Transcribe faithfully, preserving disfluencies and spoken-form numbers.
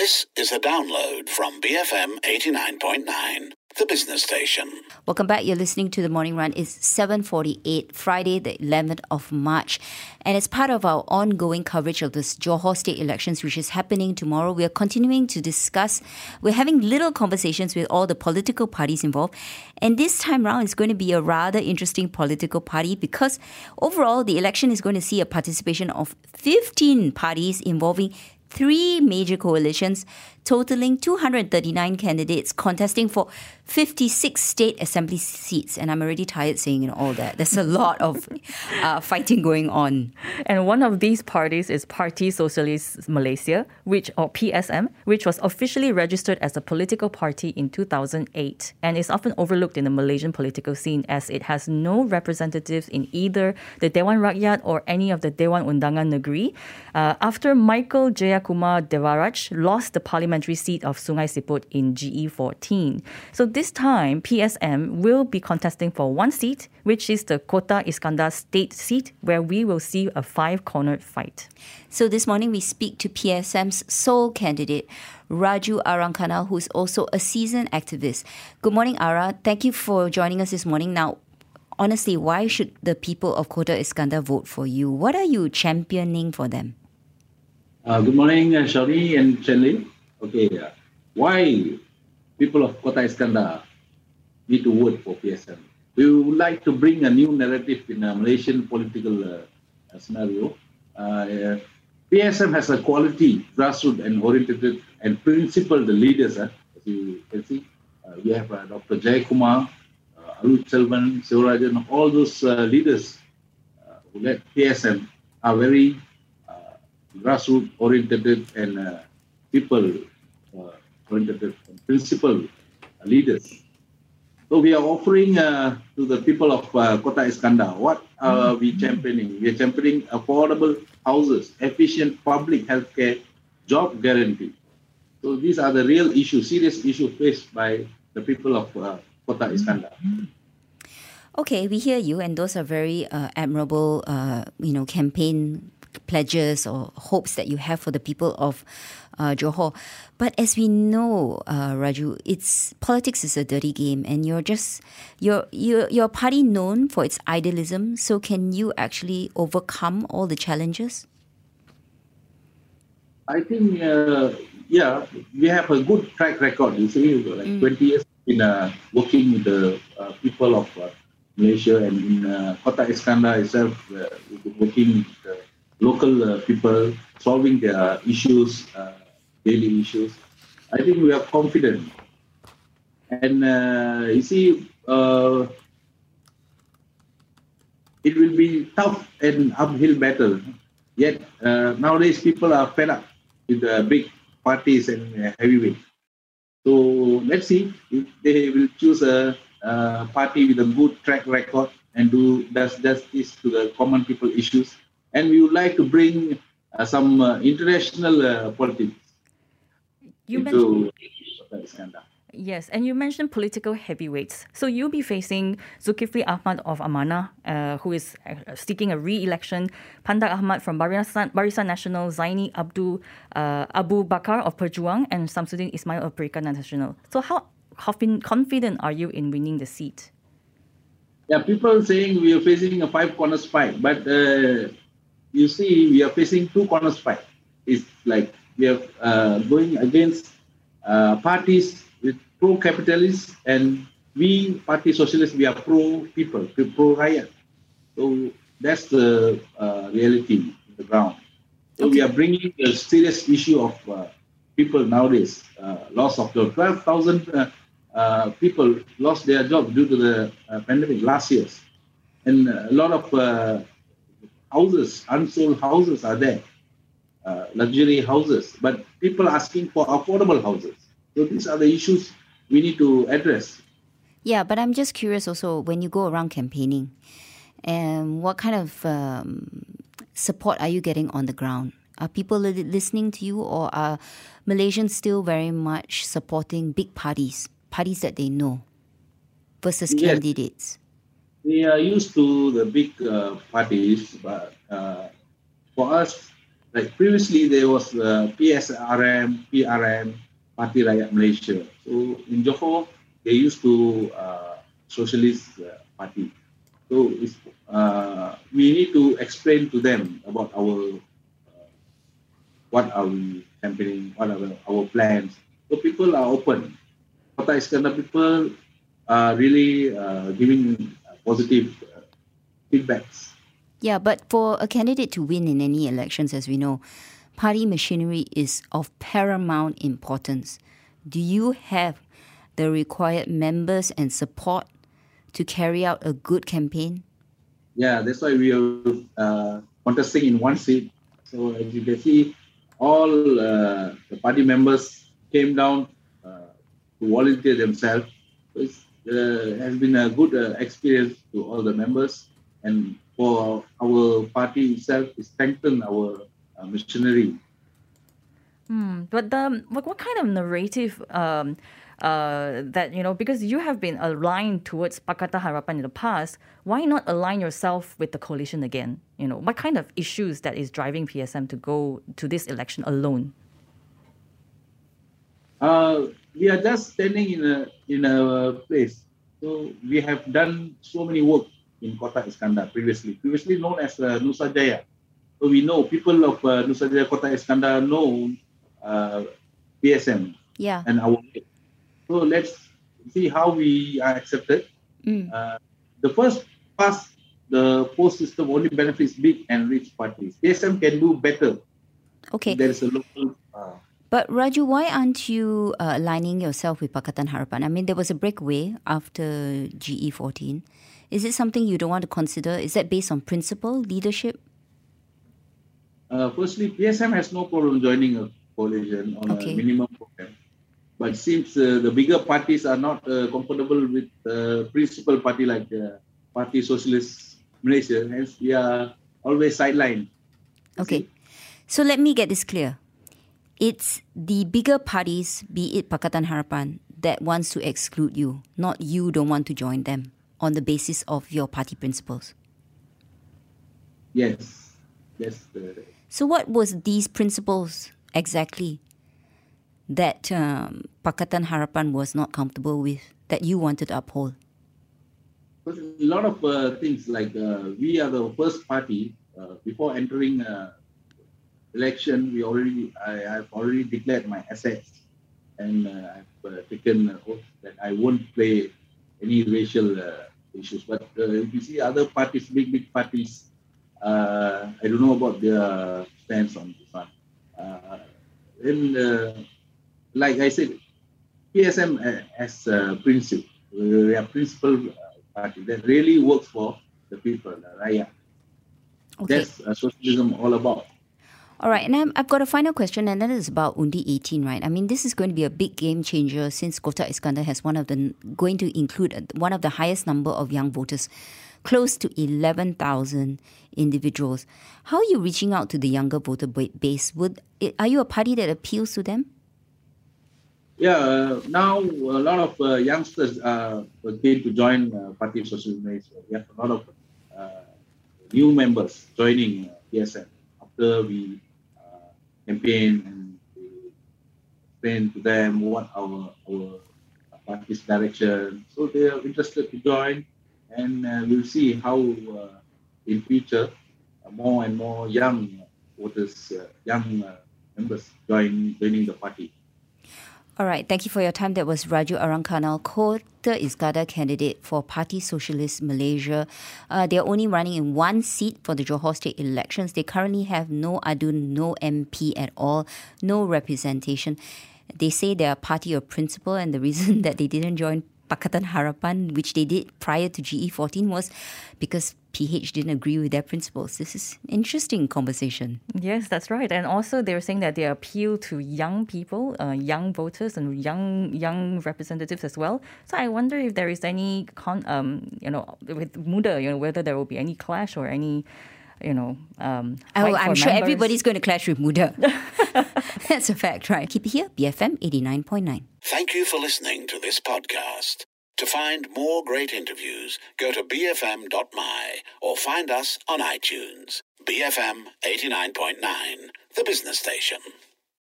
This is a download from B F M eighty-nine point nine, the business station. Welcome back. You're listening to The Morning Run. It's seven forty-eight, Friday, the eleventh of March. And as part of our ongoing coverage of this Johor state elections, which is happening tomorrow, we are continuing to discuss, we're having little conversations with all the political parties involved. And this time round, it's going to be a rather interesting political party because overall, the election is going to see a participation of fifteen parties involving three major coalitions, totaling two hundred thirty-nine candidates contesting for fifty-six state assembly seats. And I'm already tired saying all that. There's a lot of uh, fighting going on. And one of these parties is Parti Sosialis Malaysia, which or P S M, which was officially registered as a political party in two thousand eight and is often overlooked in the Malaysian political scene as it has no representatives in either the Dewan Rakyat or any of the Dewan Undangan Negeri. Uh, after Michael Jayakumar Devaraj lost the parliamentary seat of Sungai Siput in G E fourteen. So this time, P S M will be contesting for one seat, which is the Kota Iskandar state seat, where we will see a five-cornered fight. So this morning, we speak to P S M's sole candidate, Raju Arangkana, who is also a seasoned activist. Good morning, Ara. Thank you for joining us this morning. Now, honestly, why should the people of Kota Iskandar vote for you? What are you championing for them? Uh, good morning, uh, Shawnee and Chenli. Okay, uh, why people of Kota Iskandar need to vote for P S M? We would like to bring a new narrative in a Malaysian political uh, scenario. Uh, P S M has a quality, grassroots and oriented and principled leaders. Uh, as you can see, uh, we have uh, Doctor Jayakumar, uh, Alut Selvan, Sivarajan, all those uh, leaders uh, who led P S M are very grassroots oriented and uh, people uh, oriented and principled uh, leaders. So we are offering uh, to the people of uh, Kota Iskandar, what are we championing? We are championing affordable houses, efficient public healthcare, job guarantee. So these are the real issues, serious issues faced by the people of uh, Kota Iskandar. Okay, we hear you, and those are very uh, admirable, uh, you know, campaign pledges or hopes that you have for the people of uh, Johor. But as we know, uh, Raju, it's politics is a dirty game, and you're just you're you're you're a party known for its idealism. So can you actually overcome all the challenges? I think, uh, yeah, we have a good track record. You see, like mm. twenty years in uh, working with the uh, people of uh, Malaysia, and in uh, Kota Iskandar itself, uh, working with the local uh, people, solving their issues, uh, daily issues. I think we are confident. And uh, you see, uh, it will be tough and uphill battle. Yet uh, nowadays people are fed up with the big parties and uh, heavyweight. So let's see if they will choose a, a party with a good track record and do does justice to the common people issues. And we would like to bring uh, some uh, international uh, politics you into mentioned, Yes, and you mentioned political heavyweights. So you'll be facing Zulkifli Ahmad of Amanah, uh, who is uh, seeking a re-election, Pandak Ahmad from Barisan, Barisan Nasional, Zaini Abdul uh, Abu Bakar of Perjuang, and Samsudin Ismail of Perikatan Nasional. So how confident are you in winning the seat? Yeah, people saying we are facing a five corners fight, but uh, you see, we are facing two corners fight. It's like we are uh, going against uh, parties with pro-capitalists, and we, Parti Sosialis, we are pro-people, pro-rakyat. So that's the uh, reality on the ground. So okay. We are bringing a serious issue of uh, people nowadays. Uh, loss of jobs. twelve thousand uh, uh, people lost their job due to the uh, pandemic last year. And a lot of uh, houses, unsold houses are there, uh, luxury houses, but people asking for affordable houses. So these are the issues we need to address. Yeah, but I'm just curious also, when you go around campaigning, and what kind of um, support are you getting on the ground? Are people li- listening to you, or are Malaysians still very much supporting big parties, parties that they know, versus yes. candidates? We are used to the big uh, parties, but uh, for us, Like previously, there was uh, P S R M, P R M, Parti Rakyat Malaysia. So in Johor, they used to uh, Socialist uh, Party. So it's, uh, we need to explain to them about our uh, what are we campaigning, what are our plans. So people are open. Kota Iskandar people are really uh, giving positive uh, feedbacks. Yeah, but for a candidate to win in any elections, as we know, party machinery is of paramount importance. Do you have the required members and support to carry out a good campaign? Yeah, that's why we are uh, contesting in one seat. So as you can see, all uh, the party members came down uh, to volunteer themselves. So it uh, has been a good uh, experience to all the members, and for our party itself, to strengthen our uh, machinery. Hmm. But the what, what kind of narrative um, uh, that, you know, because you have been aligned towards Pakatan Harapan in the past, why not align yourself with the coalition again? You know, what kind of issues that is driving P S M to go to this election alone? Uh, we are just standing in a in a place. So we have done so many work in Kota Iskandar previously, previously known as uh, Nusa Jaya. So we know people of uh, Nusa Jaya, Kota Iskandar know uh, P S M Yeah. and our. So let's see how we are accepted. Mm. Uh, the first pass, the post system only benefits big and rich parties. P S M can do better. Okay. If there is a local. Uh, But Raju, why aren't you uh, aligning yourself with Pakatan Harapan? I mean, there was a breakaway after G E fourteen. Is it something you don't want to consider? Is that based on principle, leadership? Uh, firstly, P S M has no problem joining a coalition on Okay. a minimum program. But since uh, the bigger parties are not uh, comfortable with the uh, principal party like uh, Parti Socialist Malaysia, hence we are always sidelined. Okay. So let me get this clear. It's the bigger parties, be it Pakatan Harapan, that wants to exclude you, not you don't want to join them on the basis of your party principles. Yes. Yes. Uh, So what was these principles exactly that um, Pakatan Harapan was not comfortable with, that you wanted to uphold? a lot of uh, things like uh, we are the first party uh, before entering uh, election. We already, I have already declared my assets, and uh, I've uh, taken an oath that I won't play any racial uh, issues. But uh, if you see other parties, big big parties, uh, I don't know about their stance on this one. Uh, and uh, like I said, P S M as a principle, we are principal party that really works for the people, the Raya. Okay. That's uh, socialism all about. All right, and I'm, I've got a final question, and that is about Undi eighteen, right? I mean, this is going to be a big game changer since Kota Iskandar has one of the, going to include one of the highest number of young voters, close to eleven thousand individuals. How are you reaching out to the younger voter base? Would, are you a party that appeals to them? Yeah, uh, now a lot of uh, youngsters uh, came to join uh, Parti Socialist Malaysia. We have a lot of uh, new members joining uh, P S M after we uh, campaign and we explain to them what our our party's direction. So they are interested to join, and uh, we'll see how uh, in future uh, more and more young voters, uh, young uh, members join joining the party. All right, thank you for your time. That was Raju Arangkanal, Kota Iskandar candidate for Parti Socialist Malaysia. Uh, they're only running in one seat for the Johor State elections. They currently have no adun, no M P at all, no representation. They say they are party of principle, and the reason that they didn't join Pakatan Harapan, which they did prior to G E fourteen, was because P H didn't agree with their principles. This is interesting conversation. Yes, that's right. And also they were saying that they appeal to young people, uh, young voters and young young representatives as well. So I wonder if there is any, con- um, you know, with Muda, you know, whether there will be any clash or any, you know, um, Oh, I'm sure members. everybody's going to clash with Muda. That's a fact, right? Keep it here, B F M eighty-nine point nine. Thank you for listening to this podcast. To find more great interviews, go to b f m dot m y or find us on iTunes. B F M eighty-nine point nine, the business station.